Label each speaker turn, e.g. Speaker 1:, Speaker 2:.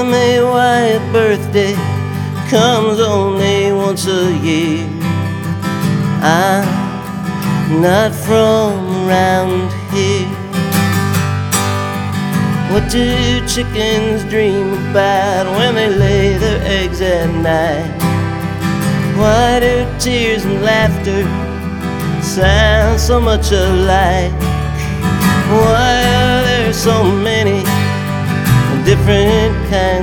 Speaker 1: Me why a birthday comes only once a year. I'm not from around here. What do chickens dream about when they lay their eggs at night? Why do tears and laughter sound so much alike? Why are there so many different kinds